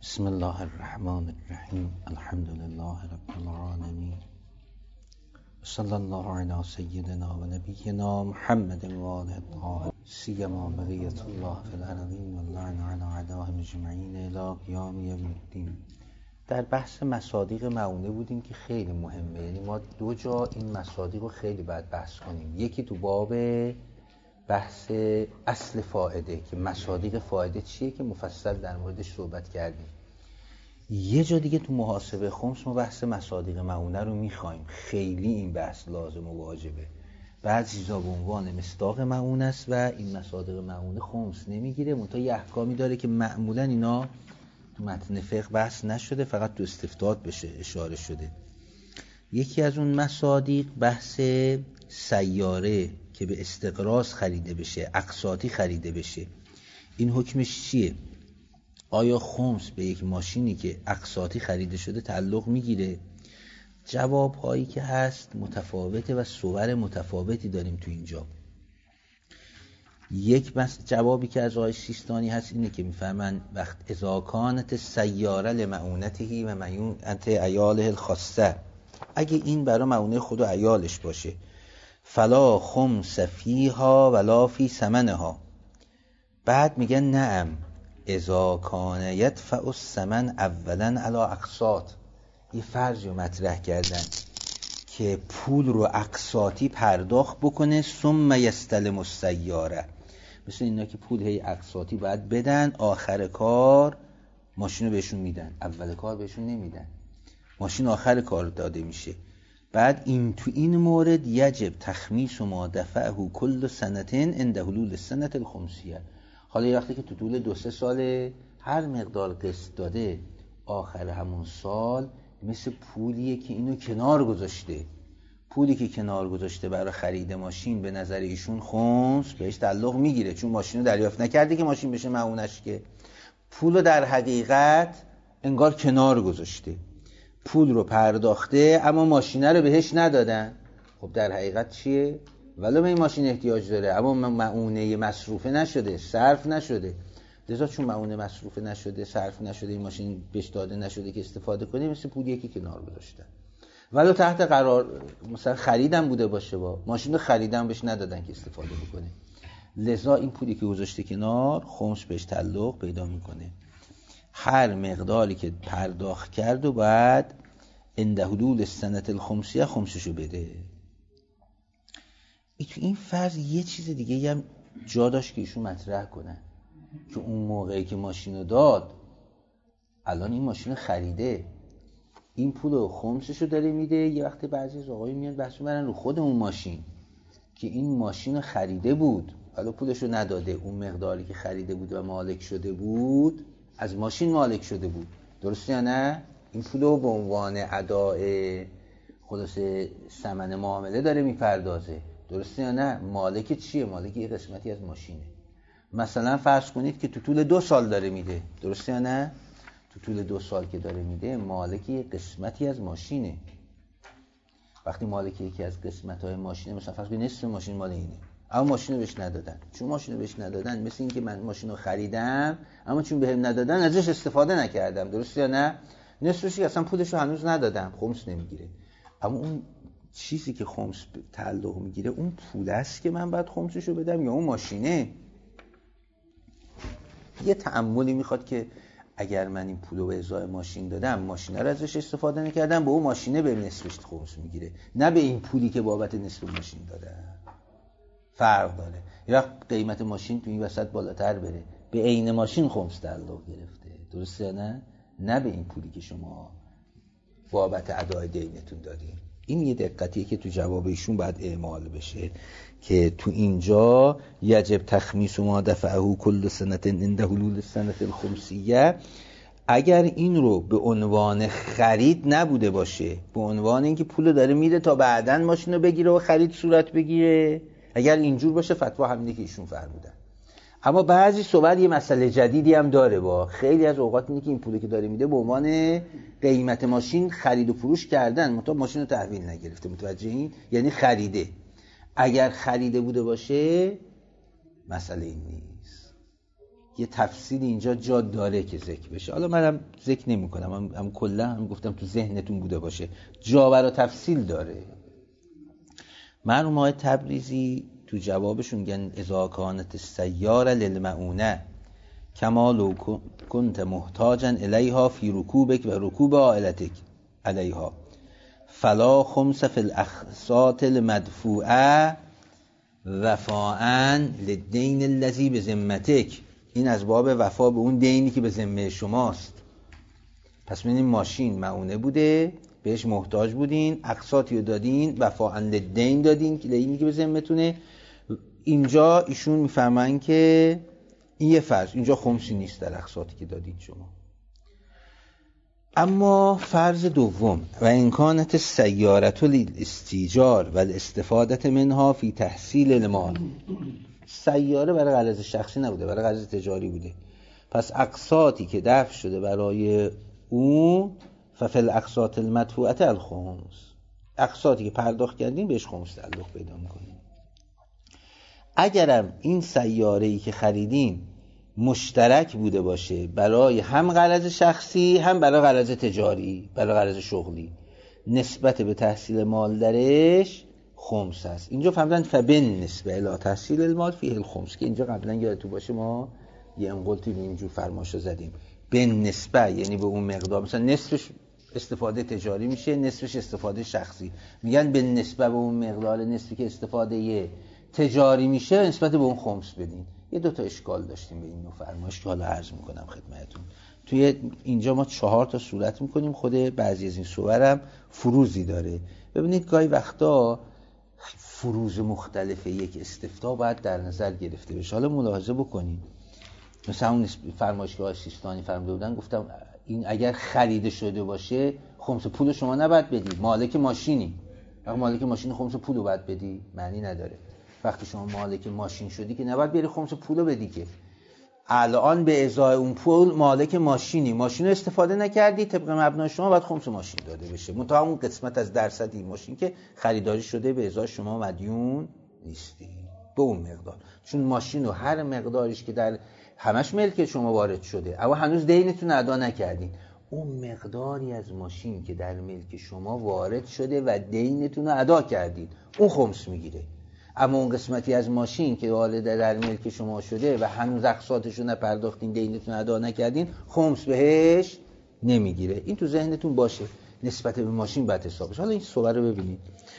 بسم الله الرحمن الرحیم. الحمد لله رب العالمین. صلی الله علی سیدنا و نبینا محمد و آله الطاهرین سیما بقیة الله فی الارضین و اللعن علی اعدائهم اجمعین الی قیام یوم الدین. در بحث مصادیق مؤونه بودیم که خیلی مهمه، یعنی ما دو جا این مصادیق رو خیلی باید بحث کنیم. یکی تو باب بحث اصل فائده که مصادیق فائده چیه که مفصل در موردش صحبت کردیم. یه جا دیگه تو محاسبه خمس ما بحث مصادیق مؤونه رو میخوایم. خیلی این بحث لازم و واجبه. بعضی چیزا به عنوان مصداق مؤونه است و این مصادیق مؤونه خمس نمیگیره، منتها یه احکامی داره که معمولا اینا تو متن فقه بحث نشده، فقط تو استفتاد بشه اشاره شده. یکی از اون مصادیق بحث سیاره که به استقراض خریده بشه، اقساطی خریده بشه. این حکمش چیه؟ آیا خمس به یک ماشینی که اقساطی خریده شده تعلق میگیره؟ جواب هایی که هست متفاوته و صور متفاوتی داریم تو اینجا. یک جوابی که از آقای سیستانی هست اینه که میفهمن وقت اذا کانت سیاره لمعونته و معونت عیاله الخاصه، اگه این برای معونه خود و عیالش باشه، فلا خمس فیها ولا فی ثمنها. بعد میگن نعم اذا کان یدفع الثمن اولا علی اقساط. یه فرضی رو مطرح کردن که پول رو اقساطی پرداخت بکنه ثم یستلم السیاره. مثل اینا که پول هی اقساطی باید بدن، آخر کار ماشین رو بهشون میدن، اول کار بهشون نمیدن، ماشین آخر کار داده میشه. بعد این تو این مورد یجب تخمیس ما دفعه کل سنتین عند حلول السنه الخمسیه. حالا یه وقتی که تو طول 2-3 سال هر مقدار قسط داده، آخر همون سال مثل پولیه که اینو کنار گذاشته. پولی که کنار گذاشته برای خرید ماشین به نظر ایشون خمس بهش تعلق میگیره، چون ماشین رو دریافت نکرده که ماشین بشه معونش، که پول رو در حقیقت انگار کنار گذاشته، پول رو پرداخته اما ماشینه رو بهش ندادن. خب در حقیقت چیه؟ ولو به این ماشین احتیاج داره اما معونه مصروفه نشده، صرف نشده. لذا چون معونه مصروفه نشده، صرف نشده، این ماشین بهش داده نشده که استفاده کنه، مثل پولیه که کنار گذاشتن. ولو تحت قرار مثلا خریدم بوده باشه، با ماشین رو خریدم بهش ندادن که استفاده بکنه، لذا این پولی که گذاشته کنار خمس بهش تعلق پیدا میکنه. هر مقداری که پرداخت کرد و بعد عند حلول السنه الخمسیه خمسشو بده. تو این فرض یه چیز دیگه هم جا داشت که ایشون مطرح کنن که اون موقعی که ماشینو داد، الان این ماشینو خریده، این پولو خمسشو داره میده. یه وقتی بعضی از آقایی میان بحث می‌کنن رو خود اون ماشین که این ماشینو خریده بود، حالا پولشو نداده، اون مقداری که خریده بود و مالک شده بود از ماشین مالک شده بود، درسته یا نه؟ این پولو به عنوان ادای خلاصه ثمن معامله داره میپردازه، درسته یا نه؟ مالک چیه؟ مالک یه قسمتی از ماشینه. مثلا فرض کنید که تو طول 2 سال داره میده، درسته یا نه؟ تو طول 2 سال که داره میده مالک یه قسمتی از ماشینه. وقتی مالک یکی از قسمت‌های ماشینه، مثلا فرض کنید نصف ماشین مال اینه اما ماشین رو بهش ندادن. چون ماشین رو بهش ندادن مثل این که من ماشین رو خریدم اما چون بهم ندادن ازش استفاده نکردم، درسته یا نه؟ نصفش اصلا پولش رو هنوز ندادم، خمس نمیگیره. اما اون چیزی که خمس تعلق میگیره اون پول است که من باید خمسش رو بدم یا اون ماشینه. یه تأملی میخواد که اگر من این پول رو به ازای ماشین دادم، ماشینه رو ازش استفاده نکردم، به اون ماشینه به نصفش خمس میگیره، نه به این پولی که بابت نصف ماشین دادم. فرق داره. یه وقت قیمت ماشین تو این وسط بالاتر بره، به عین ماشین خمس تعلق گرفته، درسته یا نه به این پولی که شما بابت ادای دینتون دادین. این یه دقتیه که تو جواب ایشون باید اعمال بشه که تو اینجا یجب تخمیس ما دفعه کل سنه عند حلول السنه الخمسیه. اگر این رو به عنوان خرید نبوده باشه، به عنوان اینکه پول داره میده تا بعداً ماشین رو بگیره و خرید صورت بگیره، اگر اینجور باشه فتوا همینه که ایشون فرمودن. اما بعضی صحبت یه مسئله جدیدی هم داره، با خیلی از اوقات اینه که این پولی که داره میده به عنوان قیمت ماشین خرید و فروش کردن، منتها ماشین رو تحویل نگرفته، متوجهین؟ یعنی خریده. اگر خریده بوده باشه مسئله این نیست. یه تفصیل اینجا جا داره که ذکر بشه. حالا منم ذکر نمی کنم، هم کلا هم گفتم تو ذهنتون بوده باشه، جا برا تفصیل داره. مرحوم آقای تبریزی تو جوابشون میگن اذا کانت السیاره للمعونه کما لو کنت محتاجا الیها فی رکوبک و رکوب عائلتک علیها فلا خمس فی الاقساط المدفوعه وفاء للدین الذی بذمتک. این از باب وفا به اون دینی که به ذمه شماست. پس ببینید ماشین معونه بوده، بهش محتاج بودین، اقساطی رو دادین، وفاء للدین دادین که دینی که به ذمتونه. اینجا ایشون میفرمایند که این یه فرض، اینجا خمسی نیست در اقساطی که دادین شما. اما فرض دوم و امکانات سیارت الاستیجار و الاستفاده منها فی تحصیل المال. سیاره برای غرض شخصی نبوده، برای غرض تجاری بوده. پس اقساطی که دفع شده برای اون ففی الاقساط المدفوعه الخمس، اقساطی که پرداخت کردین بهش خمس تعلق پیدا میکنین. اگرم این سیاره‌ای که خریدین مشترک بوده باشه برای هم غرض شخصی هم برای غرض تجاری، برای غرض شغلی، نسبت به تحصیل مال درش خمس است. اینجا فهمیدن فبن نسبه الی تحصیل المال فیه الخمس، که اینجا قبلا یادتون باشه ما یه انقلتی اینجور فرماشو زدیم. بن نسبه یعنی به اون مقدار، مثلا نصفش استفاده تجاری میشه، نصفش استفاده شخصی. میگن به نسبه به اون مقدار، نصفی که استفاده تجاری میشه نسبت به اون خمس بدین. یه دو تا اشکال داشتیم به این نوع فرمایش که حالا عرض میکنم خدمتتون. توی اینجا ما 4 تا صورت میکنیم، خود بعضی از این صورم فروزی داره. ببینید گاهی وقتا فروز مختلف یک استفتا باید در نظر گرفته بشه. حالا ملاحظه بکنید، مثلا اون فرمایش که آقای سیستانی فرموده بودن، گفتم این اگر خریده شده باشه خمس پول شما نباید بدی، مالک ماشینی. اگه مالک ماشین خمس پول رو باید بدی، معنی نداره. وقتی شما مالک ماشین شدی که نباید بری خمس پول رو بدی، که الان به ازای اون پول مالک ماشینی، ماشین رو استفاده نکردی، طبق مبنای شما باید خمس ماشین داده بشه. منتها اون قسمت از درصد این ماشین که خریداری شده به ازای شما مدیون نیستی به اون مقدار، چون ماشین رو هر مقداریش که در همش ملک شما وارد شده اما هنوز دینتون ادا نکردین، اون مقداری از ماشین که در ملک شما وارد شده و دینتون رو ادا کردید اون خمس میگیره. اما اون قسمتی از ماشین که وارد در ملک شما شده و هنوز اقساطش رو نپرداختین، دینتون ادا نکردین، خمس بهش نمیگیره. این تو ذهنتون باشه، نسبت به ماشین باید حساب بشه. حالا این صور رو ببینید.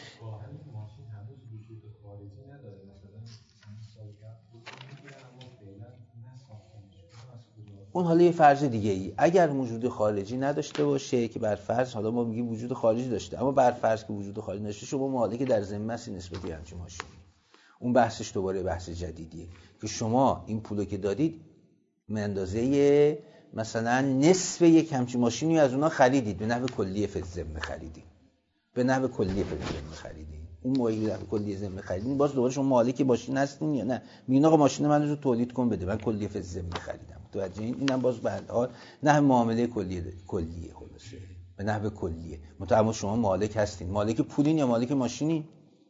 اون حالا یه فرض دیگه ای، اگر وجود خارجی نداشته باشه، که بر فرض حالا ما میگیم وجود خارجی داشته، اما بر فرض که وجود خارجی نداشته، شما مالک در ذمه است نسبت به همچین ماشین. اون بحثش دوباره بحث جدیدیه که شما این پولو که دادید به اندازه مثلا نصف یک همچین ماشینی از اونها خریدید، به نحو کلیه فی الذمه خریدید، به نحو کلیه فی الذمه خریدید. اون موقعی به نحو کلیه ذمه خریدید، باز دوباره شما مالک ماشین هستین یا نه؟ میگین آقا ماشین من رو تولید کن بده، من کلیه فی الذمه خریدم. توجه اینم باز به هر حال نحو معامله کلیه خلاصه، به نحو کلیه. متأ شما مالک هستین، مالک پولین یا مالک ماشینین؟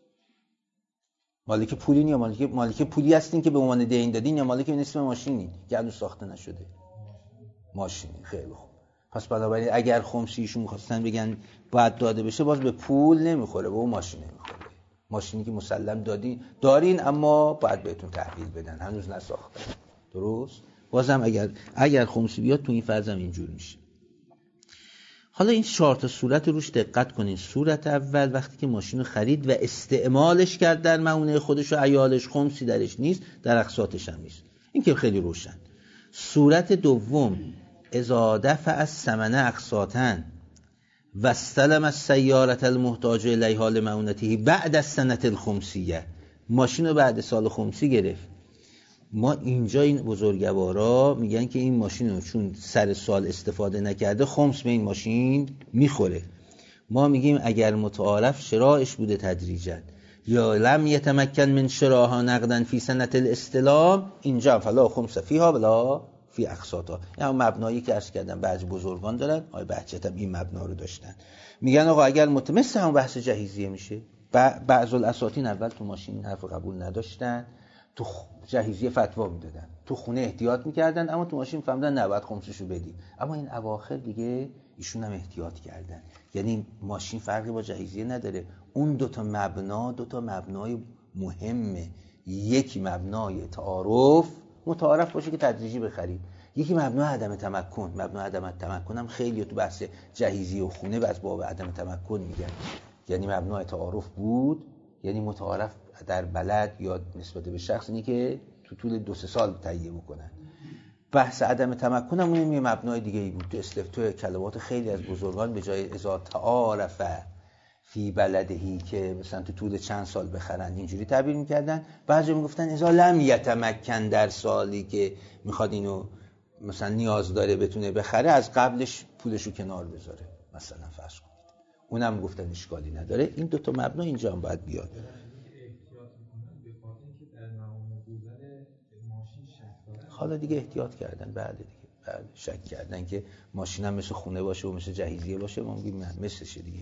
مالک پولین یا مالک پولی هستین که به عنوان دین دادین، یا مالک نصف ماشینین که هنوز ساخته نشده؟ ماشینین. خیلی خوب. پس بنابراین اگر خمسیشون می‌خواستن بگن باید داده بشه، باز به پول نمیخوره، به اون ماشین نمیخوره. ماشینی که مسلم دارین اما باید بهتون تحویل بدن، هنوز نساختن. درست؟ بازم اگر خمسی بیاد تو این فرضم اینجور میشه. حالا این 4 تا صورت روش دقت کنین. صورت اول وقتی که ماشین رو خرید و استعمالش کرد در مؤونه خودش و عیالش، خمسی درش نیست، در اقساطش هم نیست. این که خیلی روشن. صورت دوم اذا دفع الثمن اقساطا و استلم السیاره المحتاج الیها لمؤونته بعد از سنه الخمسیه، ماشین رو بعد سال خمسی گرفت. ما اینجا این بزرگوارا میگن که این ماشین رو چون سر سال استفاده نکرده خمس به این ماشین میخوره. ما میگیم اگر متعارف شرائش بوده تدریجا یا لم یتمکن من شراها نقدن فی سنة الاستلام، اینجا فلا خمس فیها ولا فی اقساطها. یعنی مبنایی که عرض کردم بعضی بزرگان دارن، آقای بهجت هم این مبنا رو داشتن. میگن آقا اگر مثل هم بحث جهیزیه میشه، بعض الاساطین اول تو ماشین حرف قبول نداشتن، تو جهیزیه فتوا میدادن، تو خونه احتیاط میکردن، اما تو ماشین فهمیدن نباید خمسشو بدی. اما این اواخر دیگه ایشون هم احتیاط کردن. یعنی ماشین فرقی با جهیزیه نداره. اون دوتا مبنای مهمه. یکی مبنای تعارف، متعارف باشه که تدریجی بخرید. یکی مبنای عدم تمکن. مبنای عدم تمکن هم خیلی تو بحث جهیزیه و خونه از باب عدم تمکن میگن. یعنی مبنای تعارف بود، یعنی متعارف در بلد یا نسبت به شخص اینه که تو طول 2-3 سال تهیه میکنن. بحث عدم تمکن هم اون یه مبنای دیگه ای بود. تو استفتاء کلمات خیلی از بزرگان به جای اذا تعارف فی بلدهی که مثلا تو طول چند سال بخرن اینجوری تعبیر میکردن. بعضی میگفتن اذا لم یتمکن، در سالی که میخواد اینو مثلا نیاز داره بتونه بخره، از قبلش پولشو کنار بذاره مثلا فرض کنید. اونم گفتن اشکالی نداره. این دوتا مبنا اینجا هم باید بیاد. حالا دیگه احتیاط کردن، بعد شک کردن که ماشین هم مثل خونه باشه و مثل جهیزیه باشه. ما میگیم نه، مثلشه دیگه،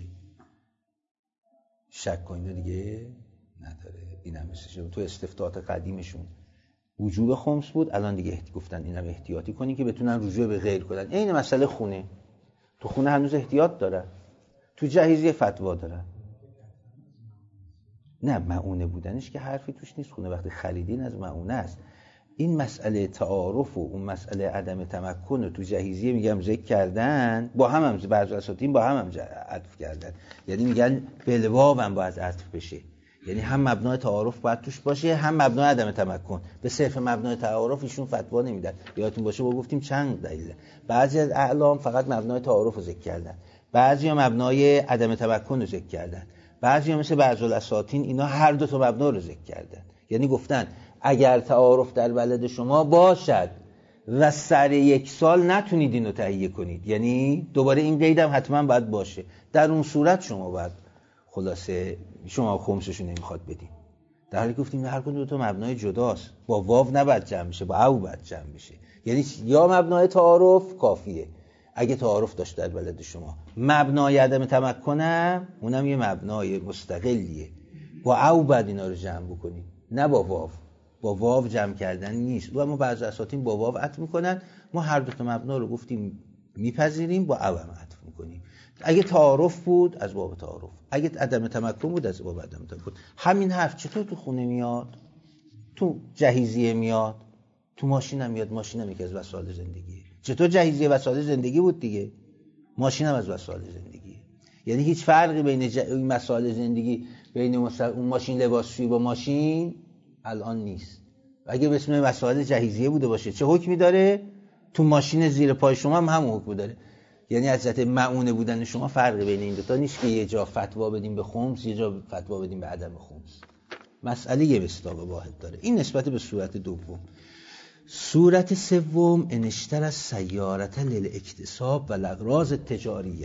شک کنید دیگه نداره. این هم مثلشه. تو استفتاءات قدیمشون وجوب خمس بود، الان دیگه گفتن اینم احتیاطی کنین که بتونن رجوع به غیر کنن. این مسئله خونه، تو خونه هنوز احتیاط داره، تو جهیزیه فتوا داره. نه، مؤونه بودنش که حرفی توش نیست. خونه وقتی خریدین از مؤونه است. این مسئله تعارف و اون مسئله عدم تمکن رو تو جهیزیه میگم ذکر کردن، با هم بعضی اساتید با هم عطف کردن. یعنی میگن بلواو هم باید عطف بشه. یعنی هم مبنای تعارف باید توش باشه، هم مبنای عدم تمکن. به صرف مبنای تعارف ایشون فتوا نمیدن. یادتون باشه ما گفتیم چند دلیل. بعضی از اعلام فقط مبنای تعارف رو ذکر کردن، بعضیا مبنای عدم تمکن رو ذکر کردن، بعضیا مثل بعض الاساتین اینا هر دو تا مبنا رو ذکر کردن. یعنی گفتن اگر تعارف در بلد شما باشد و سر 1 سال نتونید اینو تهیه کنید، یعنی دوباره این قید هم حتما باید باشه، در اون صورت شما باید خلاصه شما خمسشو نمیخواد بدین. در حالی گفتیم هر کدوم دو تا مبنای جداست، با واو نباید جمع بشه، با او باید جمع بشه. یعنی یا مبنای تعارف کافیه اگه تعارف داشت در بلد شما، مبنای عدم تمکنم اونم یه مبنای مستقلیه، با او باید اینا رو جمع بکنید، نه با واو. با واو جمع کردن نیست. و اما بعضی اساتید با واو عطف میکنن. ما هر دو تا مبنا رو گفتیم میپذیریم، با او هم عطف میکنیم. اگه تعارف بود از باب تعارف، اگه عدم تمکن بود از باب عدم تمکن. همین حرف چطور تو خونه میاد، تو جهیزیه میاد، تو ماشین هم میاد. ماشین هم یکی از وسایل زندگیه. چطور جهیزیه وسایل زندگی بود دیگه، ماشین هم از وسایل زندگیه. یعنی هیچ فرقی بین این مسائل زندگی بین اون ماشین لباسشویی با ماشین الان نیست. اگه به اسم مسائل جهیزیه بوده باشه چه حکمی داره؟ تو ماشین زیر پای شما هم همون حکم داره. یعنی از جهت معونه بودن شما فرقی بین این دو تا نیست که یه جا فتوا بدیم به خمس، یه جا فتوا بدیم به عدم خمس. مسئله یه مصداق واحد داره. این نسبت به صورت دوم. صورت سوم انشتر از سیارت للاکتساب و الاغراض تجاریه.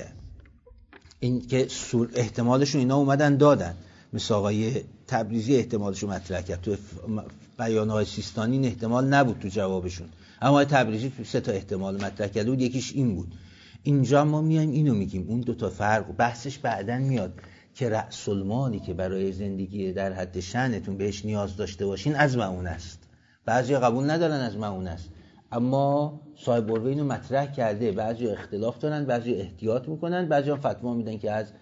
این که احتمالشون اینا اومدن دادن. مثل آقای تبریزی احتمالشو مطرح کرد. تو بیانهای سیستانی این احتمال نبود تو جوابشون، اما آقای تبریزی تو 3 تا احتمال مطرح کرده بود. یکیش این بود. اینجا ما میایم اینو میگیم. اون 2 تا فرق بحثش بعدن میاد که رأس المالی که برای زندگی در حد شأنتون بهش نیاز داشته باشین از معونه است. بعضیا قبول ندارن از معونه است، اما صاحب بروی اینو مطرح کرده. بعضیا اختلاف دارن، بعضیا احتیاط میکنن، بعضیا فتوا میدن که از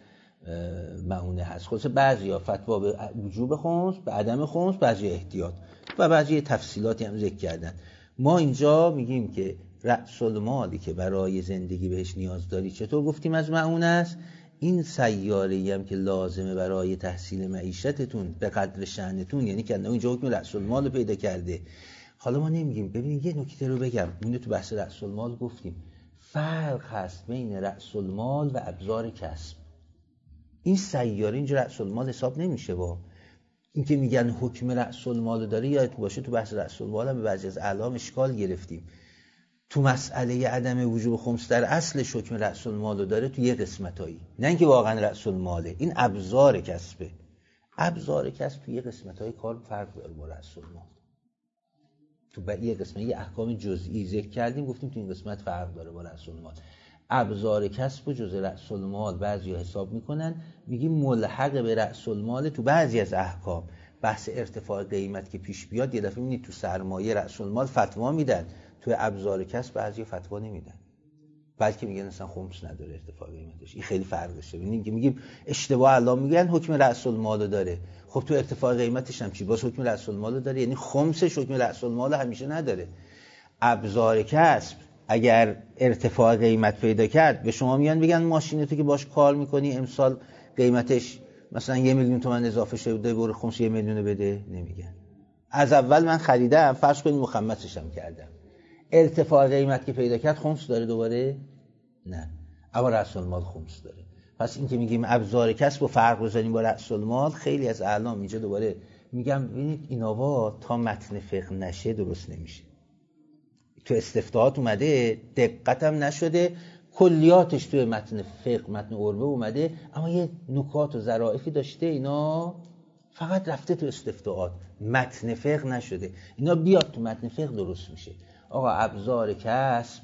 معونه هست. خلاصه بعضیا فتوا به وجوب خمس، به عدم خمس، بعضیا احتیاط و بعضی تفصیلاتی هم ذکر کردن. ما اینجا میگیم که رأس المالی که برای زندگی بهش نیاز داری چطور گفتیم از معونه است. این سیاره‌ای هم که لازمه برای تحصیل معیشتتون به قدر شأنتون، یعنی که اینجا حکم رأس المال رو پیدا کرده. حالا ما نمیگیم. ببینید یه نکته رو بگم، اینو تو بحث رأس المال گفتیم، فرق هست بین رأس المال و ابزار کسب. این سیاره اینجا رأس المال حساب نمیشه. با این که میگن حکم رأس المال داره، یادت باشه تو بحث رأس المال هم به بعضی از اعلام اشکال گرفتیم. تو مسئله عدم وجوب خمس در اصلش حکم رأس المال داره تو یه قسمتایی، نه اینکه واقعا رأس الماله. این ابزار کسبه. ابزار کسب تو یه قسمتای کار فرق داره با رأس المال. تو یه قسمت یه احکام جزئی ذکر کردیم، گفتیم تو این قسمت فرق داره با رأس المال. ابزار کسب و جزء رأس المال بعضیا حساب میکنن، میگیم ملحق به رأس المال تو بعضی از احکام، بحث ارتفاع قیمت که پیش بیاد، یه دفعه میبینید تو سرمایه رأس المال فتوا میدن، تو ابزار کسب بعضی فتوا نمیدن، بلکه میگن اصلا خمس نداره ارتفاع قیمتش. این خیلی فرقشه. ببینید که میگیم اشتباه الان میگن حکم رأس المال داره، خب تو ارتفاع قیمتش هم چی؟ باز حکم رأس المال داره، یعنی خمسش حکم رأس المال همیشه نداره. ابزار کسب اگر ارتفاع قیمت پیدا کرد به شما میان بگن ماشینتو که باش کار میکنی امسال قیمتش مثلا 1 میلیون تومان اضافه شده، برو خمس 1 میلیون بده، نمیگن. از اول من خریدم، فرض کنید مخمسش هم کردم، ارتفاع قیمت که پیدا کرد خمس داره دوباره؟ نه، اما رأس المال خمس داره. پس این که میگیم ابزار کسب و فرق بزنیم با رأس المال، خیلی از اعلام اینجا دوباره میگم ببینید ایناوا تا متن فقه نشه درست نمیشه. تو استفتاحات اومده، دقتم نشده، کلیاتش توی متن فقه، متن عربه اومده، اما یه نکات و ظرافی داشته، اینا فقط رفته تو استفتاحات، متن فقه نشده. اینا بیاد تو متن فقه درست میشه. آقا ابزار کسب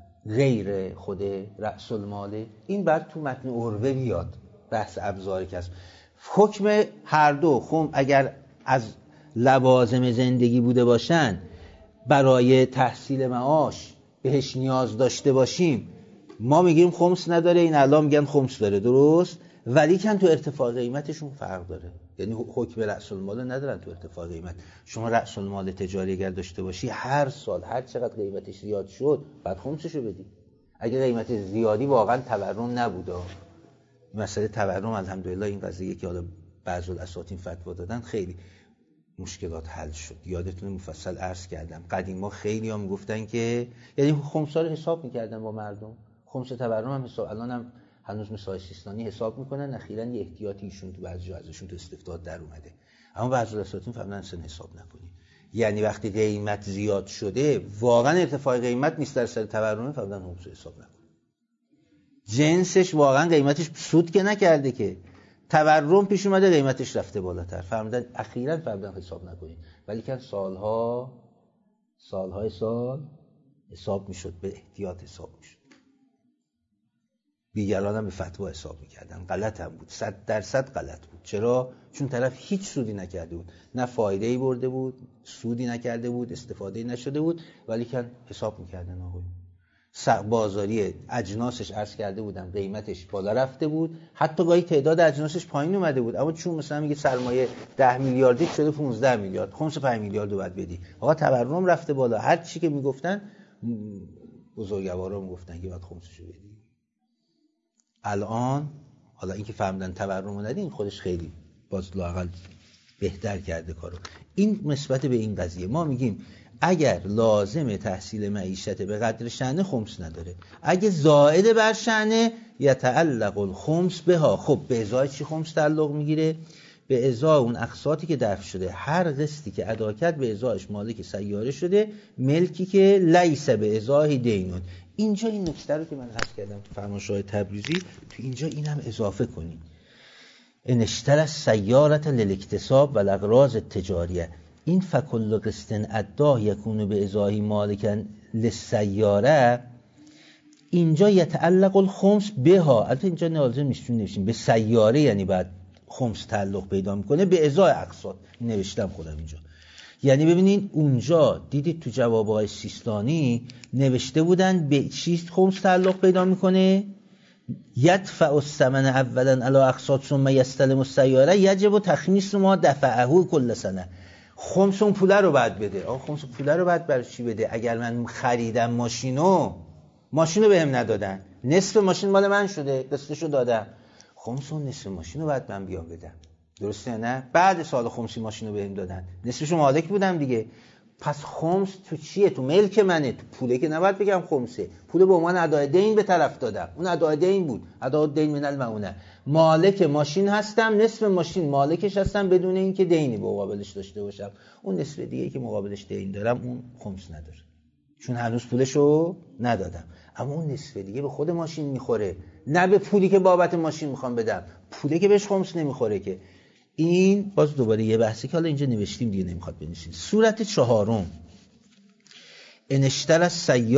غیر خود رأس الماله، این بعد تو متن عربه بیاد بحث ابزار کسب. حکم هر دو اگر از لوازم زندگی بوده باشن، برای تحصیل معاش بهش نیاز داشته باشیم، ما میگیم خمس نداره، این الان میگن خمس داره، درست؟ ولی کن تو ارتفاع قیمتشون فرق داره، یعنی حکم رأس المال ندارن تو ارتفاع قیمت. شما رأس المال تجاری اگر داشته باشی، هر سال هر چقدر قیمتش زیاد شد بعد خمسشو بدی. اگه قیمت زیادی واقعا تورم نبوده، مسئله تورم الحمدلله این قضیه که حالا بعضی الاساتین فتوا دادن خیلی مشکلات حل شد. یادتونه مفصل عرض کردم قدیما خیلی هم گفتن که یعنی خمسا رو حساب میکردن با مردم، خمس تورم هم حساب، الان هم هنوز مثال سیستانی حساب میکنن. اخیراً یه احتیاطی ایشون تو بعضی جا ازشون تو استفتاءات در اومده، اما بعضی الاساتین فهمیدن اصلا حساب نکنید. یعنی وقتی قیمت زیاد شده، واقعا ارتفاع قیمت نیست در سر تورم، فهمیدن خمس حساب نکنید. جنسش واقعا قیمتش سود که نکرده، که تورم پیش اومده قیمتش رفته بالاتر، فهمیدن اخیراً فهمیدن حساب نکنید. ولی که سال حساب میشد، به احتیاط حساب میشد. دیگران هم به فتوا حساب میکردن، غلط هم بود، 100% غلط بود. چرا؟ چون طرف هیچ سودی نکرده بود، نه فایده‌ای برده بود، سودی نکرده بود، استفاده‌ای نشده بود، ولی که حساب میکردن. آقایون بازاری اجناسش عرض کرده بودم قیمتش بالا رفته بود، حتی گاهی تعداد اجناسش پایین اومده بود، اما چون مثلا میگه سرمایه 10 میلیاردی شده 15 میلیارد، خمس 5 میلیارد رو باید بدی. آقا تورم رفته بالا، هر چی که میگفتن بزرگوارا میگفتن که باید خمسشو بدی. الان حالا اینکه فهمیدن تورم ندین خودش خیلی باز لااقل بهتر کرده کارو. این نسبت به این قضیه ما میگیم اگر لازم تحصیل معیشت به قدر شأن خمس نداره، اگه زائد بر شأن یتعلق الخمس بها. خب به ازای چی خمس تعلق میگیره؟ به ازای اون اقساطی که دفع شده، هر قسطی که ادا کرد به ازایش مالک سیاره شده، ملکی که لیس به ازای دینون. اینجا این نکته رو که من حذف کردم تو فرمایش‌های تبریزی، تو اینجا اینم اضافه کنید. ان اشترى السیارة للاکتساب و الاغراض التجاریه، این فکل قسط اداه یکون به ازای مالکن للسیاره، اینجا یتعلق الخمس بها. البته اینجا لازم نیست نوشیم به سیاره، یعنی بعد خمس تعلق پیدا میکنه به ازای اقساط. نوشتم خودم اینجا. یعنی ببینید اونجا دیدید تو جوابهای سیستانی نوشته بودن به چیز خمس تعلق پیدا میکنه، یدفع الثمن اولا علی اقساط ثم یستلم السیاره یجب تخمیس ما دفعه کل سنه. خمس اون پوله رو بعد بده. آقا خمس پوله رو بعد برای چی بده؟ اگر من خریدم ماشینو بهم ندادن، نصف ماشین مال من شده، قسطشو دادم، خمس اون نصف ماشین رو بعد من بیام بدم، درسته نه؟ بعد سال خمسی ماشین رو بهم دادن، نصفشو مالک بودم دیگه. پس خمس تو چیه؟ تو ملک منه، تو پوله که نباید بگم خمسه. پول به عنوان ادای دین به طرف دادم، اون ادای دین بود، ادای دین من المعونه. مالک ماشین هستم، نصف ماشین مالکش هستم بدون اینکه دینی مقابلش داشته باشم. اون نصف دیگه که مقابلش دین دارم اون خمس نداره، چون هنوز پولشو ندادم. اما اون نصف دیگه به خود ماشین میخوره، نه به پولی که بابت ماشین میخوام بدم. پولی که بهش خمس نمیخوره که. این باز دوباره یه بحثی که حالا اینجا نوشتیم دیگه نمیخواد بنویسیم. صورت چهارم، ان اشترى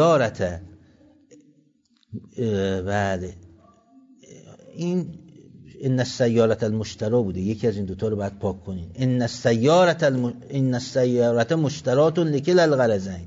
السیارة، بله این ان السیارة المشترا بوده، یکی از این دوتا رو باید پاک کنین. ان السیارة مشترات لکل الغرضین،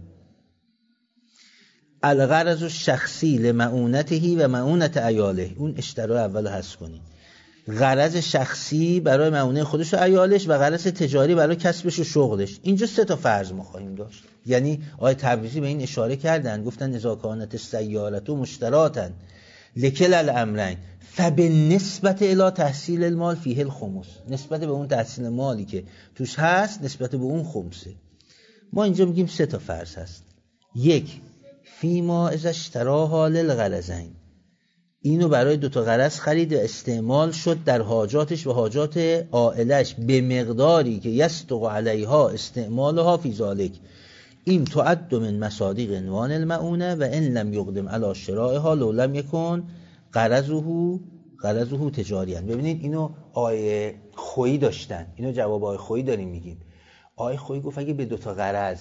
الغرض الشخصی لمعونته و معونت عیاله. اون اشترا اول حذف کنین. غرض شخصی برای معونه خودش و عیالش و غرض تجاری برای کسبش و شغلش. اینجا 3 تا فرض ما خواهیم داشت. یعنی آیه تبریزی به این اشاره کردن، گفتن اذا کانت السیارة مشتراتا لکل الامرین فبالنسبت الی تحصیل المال فیه الخمس، نسبت به اون تحصیل مالی که توش هست نسبت به اون خمسه. ما اینجا میگیم 3 تا فرض هست. 1 فیما اذا اشتراها للغرضین، اینو برای 2 تا غرض خرید و استعمال شد در حاجاتش و حاجات عائلش به مقداری که یستق علیها استعمالها فی ذالک، این تعد من مصادیق عنوان المعونه و ان لم یقدم علی شرائها لو لم یکن غرضه تجاریا. ببینید اینو آیه خویی داشتن، اینو جواب آیه خویی داریم میگیم. آیه خویی گفت اگه به 2 تا غرض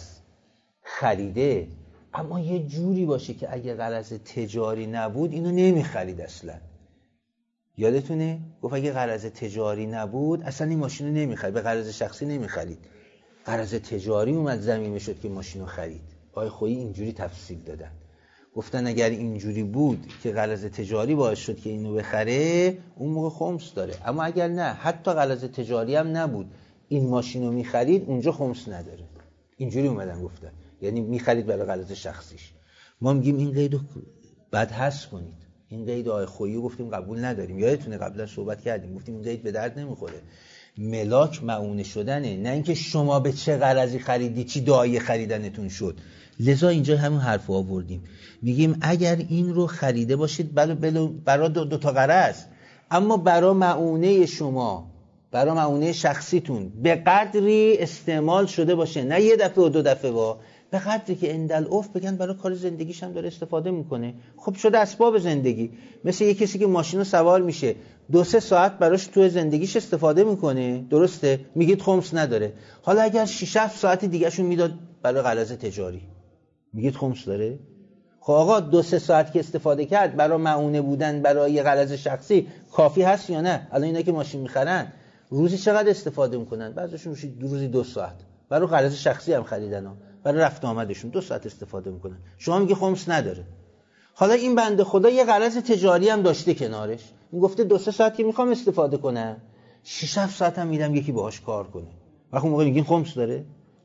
خریده، اما یه جوری باشه که اگه غرض تجاری نبود اینو نمیخرید اصلا. یادتونه؟ گفت اگه غرض تجاری نبود اصلا این ماشین رو نمیخرید، به غرض شخصی نمیخرید. غرض تجاری اومد زمینه شد که ماشین رو خرید. آیه خویی اینجوری تفصیل دادن. گفتن اگر اینجوری بود که غرض تجاری باعث شد که اینو بخره، اون موقع خمس داره. اما اگر نه، حتی غرض تجاری هم نبود، این ماشین رو میخرید، اونجا خمس نداره. اینجوری اومدن گفتن، یعنی میخرید برای غرض شخصیش. ما میگیم این قیدو بعد حذف کنید. این قید آیه خویی گفتیم قبول نداریم. یادتونه قبلا صحبت کردیم، گفتیم این قید به درد نمیخوره. ملاک معونه شدنه، نه اینکه شما به چه غرضی خریدی، چی داعی خریدنتون شد. لذا اینجا همون حرف آوردیم، میگیم اگر این رو خریده باشید برای 2 تا غرض، اما برای معونه شما، برای معونه شخصیتون به قدری استعمال شده باشه، نه 1 دفعه و 2 دفعه به قدری که اندالعرف بگن برای کار زندگیش هم داره استفاده میکنه. خب شده اسباب زندگی. مثل یه کسی که ماشین رو سوار میشه 2-3 ساعت براش تو زندگیش استفاده میکنه، درسته؟ میگید خمس نداره. حالا اگر 6-7 ساعت دیگه شون میداد برای غرض تجاری، میگید خمس داره؟ خب آقا 2-3 ساعت که استفاده کرد برای معونه بودن، برای غرض شخصی کافی هست یا نه؟ الان اینا که ماشین میخرن روزی چقدر استفاده میکنن؟ بعضیشون روزی 2 ساعت برای غرض شخصی هم خریدن ها. برای رفت آمدشون 2 ساعت استفاده میکنن. شما میگی خمس نداره. حالا این بنده خدا یه غرض تجاری هم داشته کنارش، این گفته 2-3 ساعت که میخوام استفاده کنم، 6-7 ساعت هم میدم یکی باهاش کار کنه. وقتی موقع میگین خمس داره،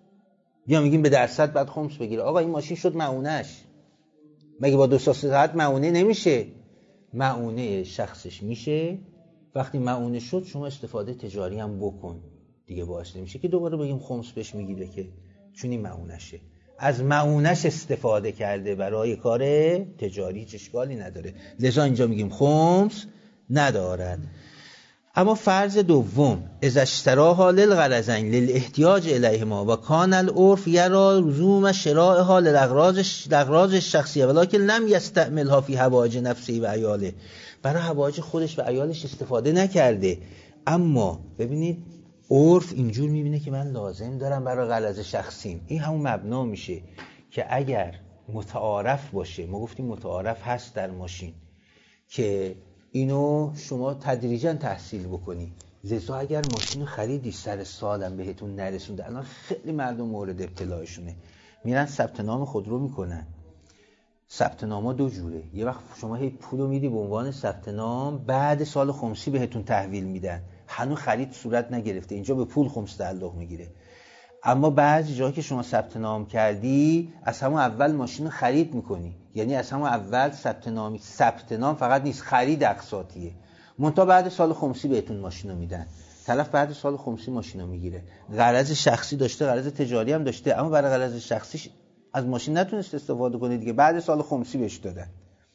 یا میگین به درصد بعد خمس بگیره. آقا این ماشین شد معونهش، مگه با 2 ساعت معونه نمیشه؟ معونه شخصش میشه. وقتی معونه شد شما استفاده تجاری هم بکن، دیگه باعث نمیشه که دوباره بگیم خمس بهش میگیره، که چون این معونشه، از معونش استفاده کرده برای کار تجاری، هیچ اشکالی نداره. لذا اینجا میگیم خمس ندارد. اما فرض دوم، اذا اشتراها للغرضین للاحتیاج الیهما و کان العرف یرا لزوم شرائها للاغراض الشخصیه ولکن لم یستعملها فی حوائج نفسه و عیاله، برای حوائج خودش و عیالش استفاده نکرده. اما ببینید عرف اینجور میبینه که من لازم دارم برای غرض شخصیم. این همون مبنا میشه که اگر متعارف باشه، ما گفتیم متعارف هست در ماشین که اینو شما تدریجا تحصیل بکنی. لذا اگر ماشین رو خریدی سر سالم بهتون نرسونده، الان خیلی مردم مورد ابتلایشونه، میرن ثبت نام خودرو میکنن. ثبت نام‌ها 2 جوره، یه وقت شما هی پولو میدی به عنوان ثبت نام، بعد سال خمسی بهتون تحویل میدن، هنوز خرید صورت نگرفته، اینجا به پول خمس تعلق میگیره. اما بعضی جایی که شما ثبت نام کردی از همون اول ماشین رو خرید میکنی، یعنی از همون اول ثبت نام فقط نیست، خرید اقساطیه. منتها بعد سال خمسی بهتون ماشین رو میدن، طرف بعد سال خمسی ماشین رو میگیره. غرض شخصی داشته، غرض تجاری هم داشته، اما برای غرض شخصیش از ماشین نتونست استفاده کنه دیگه، بعد سال خمسی بهش دادن.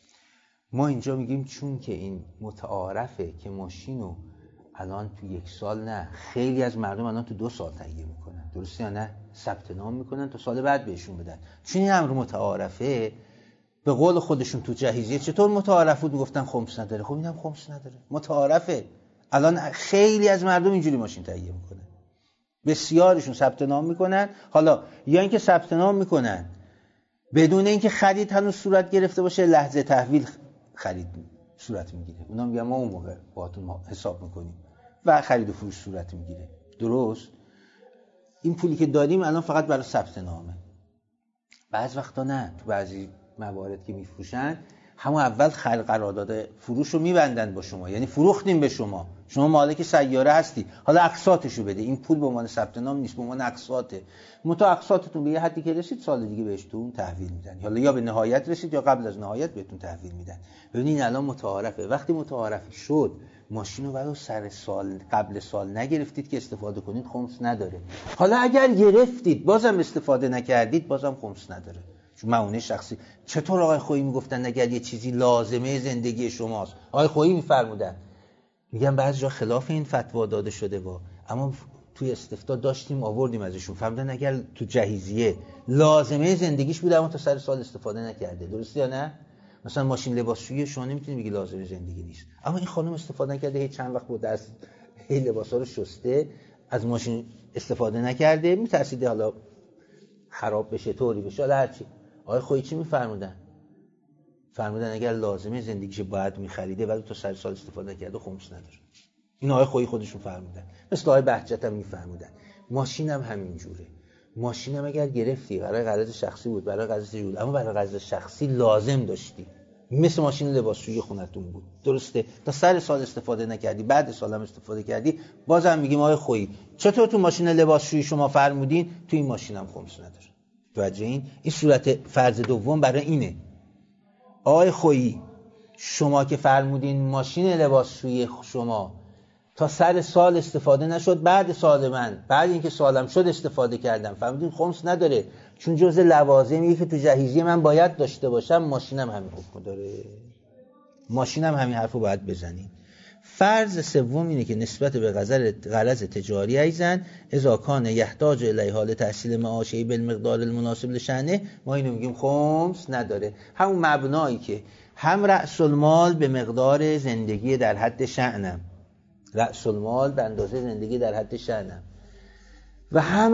ما اینجا میگیم چون که این متعارفه که ماشینو الان تو 1 سال نه، خیلی از مردم الان تو 2 سال تهیه میکنن، درسته یا نه؟ ثبت نام میکنن تا سال بعد بهشون بدن. چون این امر متعارفه، به قول خودشون تو جهیزیه چطور متعارف بود میگفتن خمس نداره. خب اینم خمس نداره، متعارفه. الان خیلی از مردم اینجوری ماشین تهیه میکنن، بسیارشون ثبت نام میکنن. حالا یا اینکه ثبت نام میکنن بدون اینکه خرید هنوز صورت گرفته باشه، لحظه تحویل خرید صورت میگیره. اونا میگن ما اون موقع باهاتون حساب میکنیم و خرید و فروش صورت میگیره. درست؟ این پولی که داریم الان فقط برای ثبت نامه. بعض وقتا نه، تو بعضی موارد که میفروشن همون اول قرارداد فروش رو میبندن با شما، یعنی فروختیم به شما، شما مالک سیاره هستی، حالا اقساطشو بده. این پول به عنوان ثبت نام نیست، به عنوان اقساطه. متأ اقساطتون به یه حدی که رسید سال دیگه بهتون تحویل میدن، حالا یا به نهایت رسید یا قبل از نهایت بهتون تحویل میدن. ببینید الان متعارفه. وقتی متعارف شد ماشین رو برای سر سال قبل سال نگرفتید که استفاده کنید، خمس نداره. حالا اگر گرفتید بازم استفاده نکردید، بازم خمس نداره، چون معونه شخصی. چطور آقای خویی میگفتن اگر یه چیزی لازمه زندگی شماست؟ آقای خویی میفرمودن، میگن بعضی جا خلاف این فتوا داده شده اما توی استفتاء داشتیم آوردیم ازشون، فهمیدن اگر تو جهیزیه لازمه زندگیش بوده اما تا سر سال استفاده نکرده. درسته یا نه؟ مثلا ماشین لباسشویی شما نمیتونید بگی لازمه زندگی نیست، اما این خانم استفاده نکرده، هیچ چند وقت بود دست لباسا رو شسته، از ماشین استفاده نکرده، میترسیده حالا خراب بشه، طوری بشه، حالا هرچی. آقای خویی چی میفرمودن؟ فرمودن اگر لازمه زندگیش باید میخریده ولی تا سر سال استفاده نکرده خمس نداره. این آقای خویی خودشون فرمودن. مثل آقای بهجت هم میفرمودن. ماشین هم همین جوره. ماشین هم اگر گرفتی برای غرض شخصی بود، برای غرض تجاری بود، اما برای غرض شخصی لازم داشتی، مثل ماشین لباسشویی خونتون بود، درسته، تا سر سال استفاده نکردی، بعد سال هم استفاده کردی، بازم میگیم آقای خویی چطور تو ماشین لباسشویی شما فرمودین تو این ماشین هم خمس نداره. توجه این صورت فرض دوم برای اینه. آقای خویی شما که فرمودین ماشین لباسشویی شما تا سر سال استفاده نشد، بعد سال من، بعد اینکه سالم شد استفاده کردم، فرمودین خمس نداره، چون جزء لوازمیه که تو جهیزیه من باید داشته باشم. ماشینم همین حکم داره، ماشینم همین حرفو باید بزنین. فرض سوم اینه که نسبت به غرض تجاری ایزن اذا کان یحتاج الیه حال تحصیل معاشی بالمقدار المناسب لشأنه، ما اینو میگیم خمس نداره. همون مبنایی که هم رأس المال به مقدار زندگی در حد شأنم، رأس المال به اندازه زندگی در حد شأنم، و هم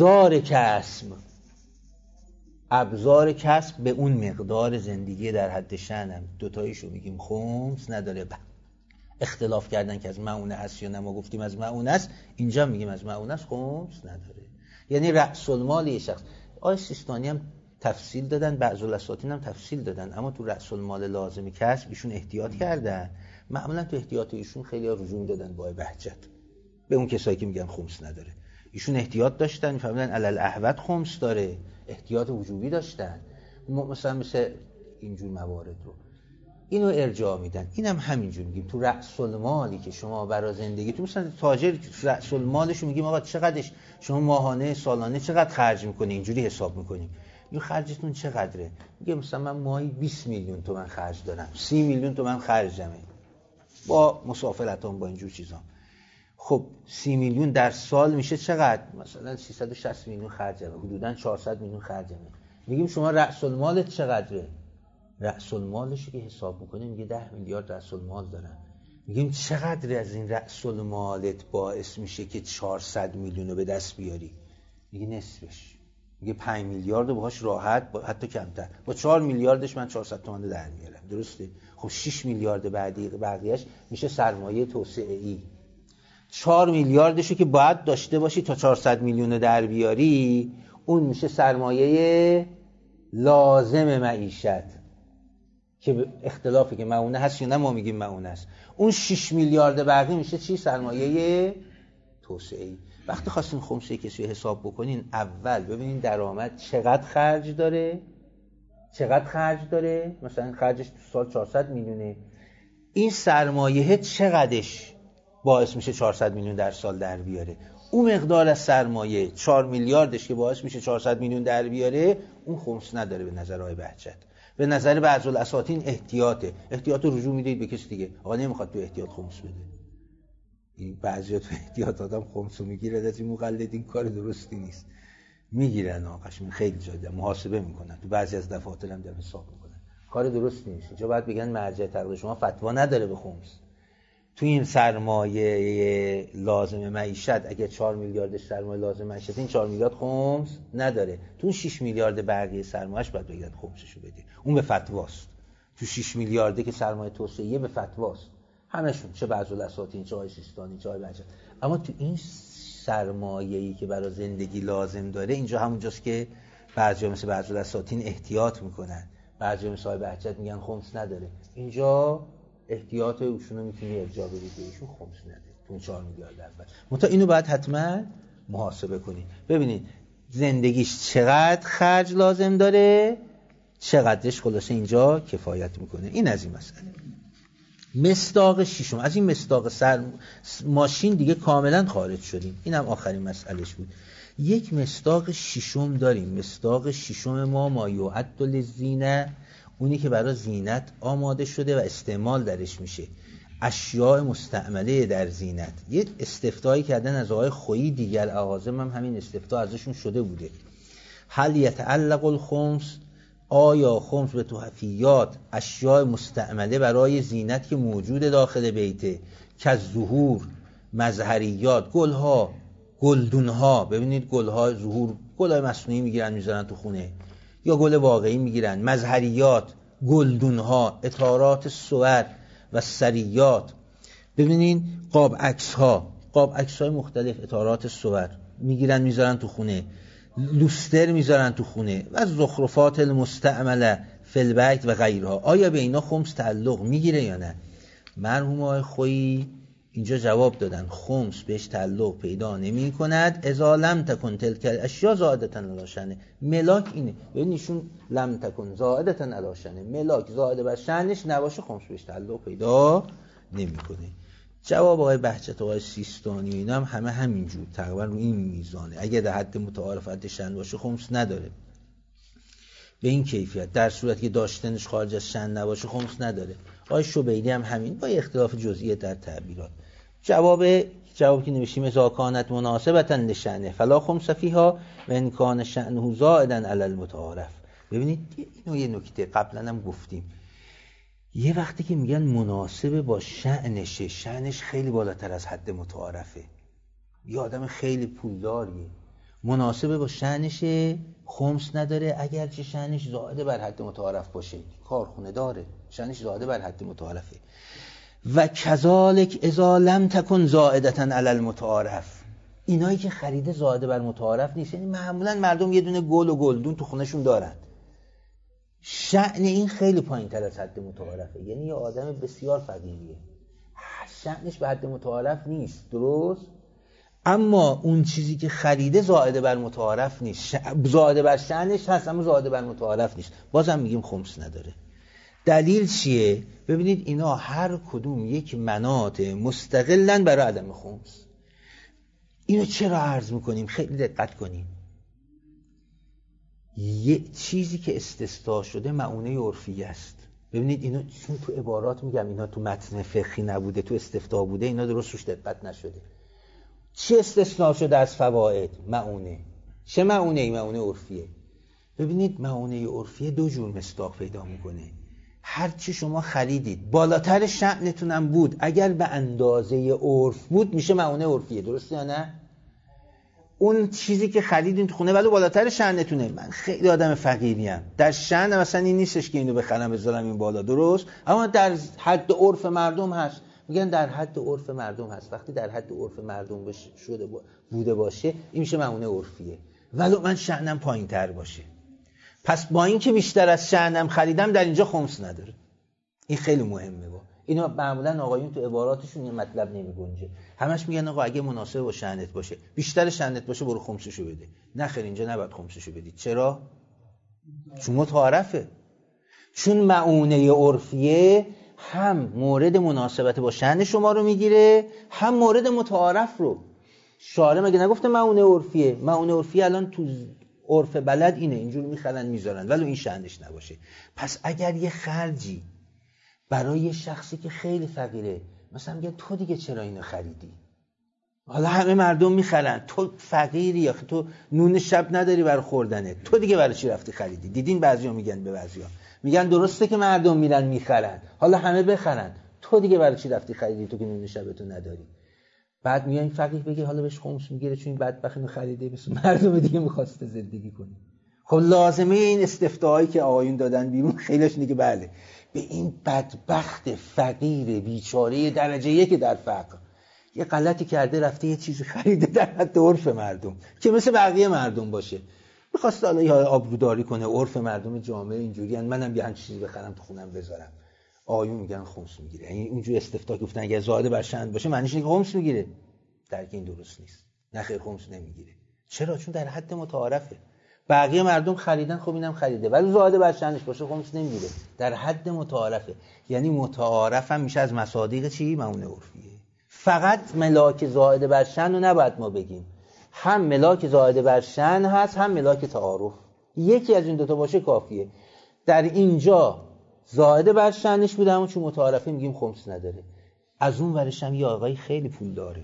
ابزار کسب به اون مقدار زندگی در حد شأنم، دوتاییشو میگیم خمس نداره. اختلاف کردن که از معونه است یا نه، ما گفتیم از معونه است، اینجا میگیم از معونه است، خمس نداره. یعنی رأس المال یه شخص. آقای سیستانی هم تفصیل دادن، بعضی الاساطین هم تفصیل دادن، اما تو رأس المال لازم کسب ایشون احتیاط کردن. معمولا تو احتیاط ایشون خیلی ها رجوع دادن با بهجت به اون کسایی که میگن خمس نداره. ایشون احتیاط داشتن، میفهمیدن علل احوط خمس داره، احتیاط وجوبی داشتن. مثلا اینجور موارد رو اینو ارجاع میدن. اینم همینجور میگیم تو رأس المالی که شما برای زندگی، تو مثلا تاجر رأس المالش رو میگیم آقا چقدرش شما ماهانه سالانه چقدر خرج میکنی، اینجوری حساب میکنیم. این خرجتون چقدره؟ میگه مثلا من ماهی 20 میلیون تومان خرج دارم، 30 میلیون تومان خرجمه با مسافرتام با اینجور چیزا. خب 30 میلیون در سال میشه چقدر؟ مثلا 360 میلیون خرجمه، حدوداً 400 میلیون خرجمه. میگیم شما رأس المالت چقدره؟ رأس المالش که حساب میکنه میگه 10 میلیارد رأس المال دارن. میگیم چقدر از این رأس المالت باعث میشه که 400 میلیون رو به دست بیاری؟ میگه نصفش. میگه 5 میلیارد رو باهاش راحت، حتی کمتر، با 4 میلیاردش من 400 تومان در میارم. درسته؟ خب 6 میلیارد بقیه‌اش میشه سرمایه توسعه‌ای. 4 میلیاردشو که باید داشته باشی تا 400 میلیون در بیاری، اون میشه سرمایه لازم معیشت که اختلافی که معونه هست یا نه، ما میگیم معونه است. اون 6 میلیارد باقی میشه چی؟ سرمایه توسعه‌ای. وقتی خواستین خمسه کسی حساب بکنین، اول ببینین درآمد چقدر خرج داره، مثلا خرجش تو سال 400 میلیونه، این سرمایه چقدرش باعث میشه 400 میلیون در سال در بیاره. اون مقدار از سرمایه 4 میلیاردش که باعث میشه 400 میلیون در بیاره، اون خمس نداره به نظر آقای بهجت. به نظر بعضی الاساطین احتیاط رو رجوع میدید به کسی دیگه. آقا نمیخواد تو احتیاط خمس بده. این بعضیا تو احتیاط آدم خمسو میگیره، از این مقلدین کار درستی نیست. میگیرن آقاش، من خیلی جاده محاسبه میکنن، تو بعضی از دفاتر هم حساب میکنن، کار درستی نیست. اینجا باید بگن مرجع تقلید شما فتوا نداره به خمس. تو این سرمایه لازم معیشت اگه 4 میلیاردش سرمایه لازم معیشت، این 4 میلیارد خمس نداره. تو 6 میلیارد بقیه سرمایه‌اش باید بگید خمسشو بده. اون به فتواست. تو 6 میلیارده که سرمایه توسعه به فتواست، همشون، چه بعض‌الاساطین، چه آقای سیستانی، چه آقای بهجت. اما تو این سرمایه‌ای که برای زندگی لازم داره، اینجا همونجاست که بعضیا مثل بعض‌الاساطین احتیاط میکنن، بعضیا مثل آقای بهجت میگن خمس نداره. اینجا احتیاط ایشونو میتونی ارجاع بدی که ایشون خمس نداره تو 4 میلیارد اول. منتها اینو باید حتما محاسبه کنید، ببینید زندگیش چقدر خرج لازم داره، چقدرش خلاصه اینجا کفایت میکنه. این از این مسئله. مصداق ششم، از این مصداق ماشین دیگه کاملا خارج شدیم، اینم آخرین مسئلهش بود. یک مصداق ششم داریم. مصداق ششم ما یعد للزینه، اونی که برای زینت آماده شده و استعمال درش میشه، اشیاء مستعمله در زینت. یه استفتایی کردن از آقای خویی، دیگر اعاظم هم همین استفتا ازشون شده بوده. هل یتعلق الخمس، آیا خمس به تحفیات، اشیاء مستعمله برای زینت که موجود داخل بیته، که ظهور، مظهریات، گلها، گلدونها، ببینید گلها ظهور، گلهای مصنوعی میگیرن میذارن تو خونه یا گل واقعی میگیرن، مظهریات، گلدونها، اطارات صور و سریات، ببینید قاب عکسها، قاب عکسهای مختلف، اطارات صور میگیرن میذارن تو خونه، لوستر میذارن تو خونه و زخرفات المستعمله فی البیت و غیرها. آیا به اینا خمس تعلق میگیره یا نه؟ مرحوم آقای خویی اینجا جواب دادن خمس بهش تعلق پیدا نمی کند اذا لم تکن تلک اشیا زائدة علی شأنه. ملاک اینه، ببین ایشون لم تکن زائدة علی شأنه، ملاک زائد بر شأنش نباشه خمس بهش تعلق پیدا نمیکنه. جواب آقای بهجت، آقای سیستانی اینا هم همه همینجور تقریبا رو این میزانه. اگه در حد متعارف حد شأن باشه خمس نداره به این کیفیت، در صورتی که داشتنش خارج از شأن نباشه خمس نداره. آقای شبیلی هم همین، با اختلاف جزئیه در تعبیرات. جوابی که نوشتیم اذا کانت مناسبة لشأنه فلا خمس فیها و ان کان شأنه زائدا علی المتعارف. ببینید اینو یه نکته قبلا هم گفتیم، یه وقتی که میگن مناسب با شأنشه، شأنش خیلی بالاتر از حد متعارفه، یه آدم خیلی پولداریه، مناسب با شأنشه خمس نداره اگرچه شأنش زائد بر حد متعارف باشه، کارخونه داره، شأنش زائد بر حد متعارفه. و کذالک اذا لم تکن زائدة علی المتعارف، اینایی که خریده زائد بر متعارف نیست، یعنی معمولا مردم یه دونه گل و گلدون تو خونهشون دارن، شأن این خیلی پایین تر از حد متعارفه، یعنی یه آدم بسیار فقیریه، شأنش به حد متعارف نیست، درست؟ اما اون چیزی که خریده زائد بر متعارف نیست، زائد بر شأنش هست اما زائد بر متعارف نیست، بازم میگیم خمس نداره. دلیل چیه؟ ببینید اینا هر کدوم یک مناط مستقلن برای عدم خمس. اینو چرا عرض میکنیم؟ خیلی دقت کنیم. یه چیزی که استثنا شده مؤونه عرفی است. ببینید اینو چون تو عبارات میگم، اینا تو متن فقهی نبوده، تو استفتاء بوده، اینا درست روش دقت نشده. چی استثنا شده از فواید؟ مؤونه. چه مؤونه؟ مؤونه عرفیه. ببینید مؤونه عرفیه دو جور مصداق پیدا میکنه. هر چی شما خریدید بالاتر شأنتونم بود، اگر به اندازه عرف بود میشه مؤونه عرفیه، درسته یا نه؟ اون چیزی که خریدین تو خونه ولی بالاتر شأنتونه، من خیلی آدم فقیریم، در شأن مثلا این نیستش که اینو بخرم بذارم این بالا، درست؟ اما در حد عرف مردم هست، میگن در حد عرف مردم هست. وقتی در حد عرف مردم بوده باشه این میشه مؤونه عرفیه، ولی من شأنم پایین‌تر باشه، پس با این که بیشتر از شأنم خریدم در اینجا خمس نداره. این خیلی مهمه. اینو معمولا آقایون تو عباراتشون یه مطلب نمیگنجه، همش میگن آقا اگه مناسب با شأنت باشه، بیشتر شأنت باشه برو خمسشو بده. نه خیر، اینجا نباید خمسشو بدید. چرا؟ چون متعارفه، چون مؤونه عرفیه هم مورد مناسبت با شأن شما رو میگیره، هم مورد متعارف رو. شارع مگه نگفته مؤونه عرفیه؟ مؤونه عرفیه الان تو عرف بلد اینه، اینجور میخرن میذارن، ولی این شأنش نباشه. پس اگر یه خرجی برای یه شخصی که خیلی فقیره، مثلا میگه تو دیگه چرا اینو خریدی؟ حالا همه مردم میخرن، تو فقیری یا تو نون شب نداری برای خوردنه، تو دیگه برای چی رفتی خریدی؟ دیدین بعضیا میگن به بعضیا، میگن درسته که مردم میرن میخرن، حالا همه بخرن، تو دیگه برای چی رفتی خریدی تو که نون شبتو نداری؟ بعد میگن این فقیر بگه حالا بهش خمس میگیره چون این بدبخت اینو خریده، مثل مردم دیگه میخواسته زندگی کنه. خب لازمه این استفتاهایی که آقایون دادن بیرون خیلیش اینه که بله به این بدبخت فقیر بیچاره درجه یک در فقر یه غلطی کرده، رفته یه چیزی خریده در حد عرف مردم که مثل بقیه مردم باشه، می‌خواسته حالا یه آبروداری کنه، عرف مردم جامعه اینجوری ان، منم یه همچین چیزی بخرم تو خونم بذارم. آیون میگن خمس میگیره. یعنی اونجوری استفتاء گفتن اگه زائد بر شأن باشه معنیش اینه که خمس میگیره. در این درست نیست. نه خیر، خمس نمیگیره. چرا؟ چون در حد متعارفه. بقیه مردم خریدن، خب اینم خریده، ولی زائد بر شأنش باشه خمس نمیگیره. در حد متعارفه. یعنی متعارف هم میشه از مصادیق چی؟ مؤونه عرفیه. فقط ملاک زائد بر شأن رو نباید ما بگیم. هم ملاک زائد بر شأن هست، هم ملاک تعارف. یکی از این دو تا باشه کافیه. در اینجا زائد بر شأنش بوده، اما چون متعارفه میگیم خمس نداره. از اون ورش هم یه آقای خیلی پول داره،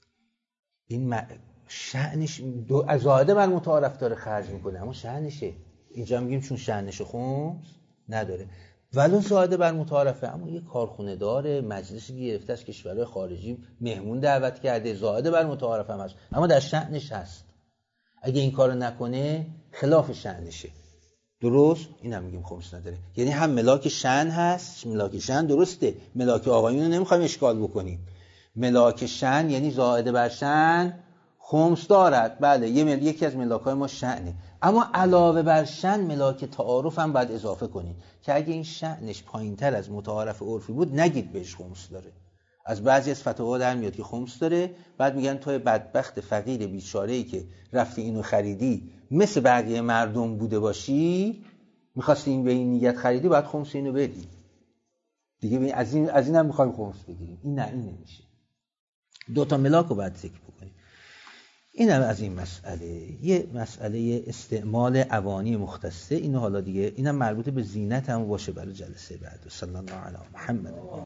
این شأنش از زائد بر متعارف داره خرج میکنه، اما شأنشه. اینجا میگیم چون شأنش خمس نداره، ولو زائد بر متعارفه، اما یه کارخونه داره، مجلسی گرفته از کشورهای خارجی، مهمون دعوت کرده، زائد بر متعارف هم هست، اما در شأنش هست. اگه این کارو نکنه خلاف شأنشه. درست؟ این هم میگیم خمس نداره. یعنی هم ملاک شأن هست، ملاک شأن درسته، ملاک آقایون رو نمیخوایم اشکال بکنیم. ملاک شأن یعنی زائد بر شأن خمس دارد، بله، یکی از ملاک‌های ما شأنه، اما علاوه بر شأن ملاک تعارف هم باید اضافه کنید که اگه این شأنش پایین‌تر از متعارف عرفی بود نگید بهش خمس داره. از بعضی از فتاوا در میاد که خمس داره، بعد میگن توی بدبخت فقیر بیچاره‌ای که رفتی اینو خریدی، مثل بقیه مردم بوده باشی، می‌خواستی این به این نیت خریدی، بعد خمس اینو بدی دیگه. از این هم می‌خوایم خمس بگیریم. این نه، این نمیشه. دو تا ملاک رو باید ذکر بکنیم. اینم از این مسئله. یه مسئله استعمال اوانی مختصه، اینو حالا دیگه اینم مربوط به زینت هم باشه برای جلسه بعد. صلی الله علی محمد.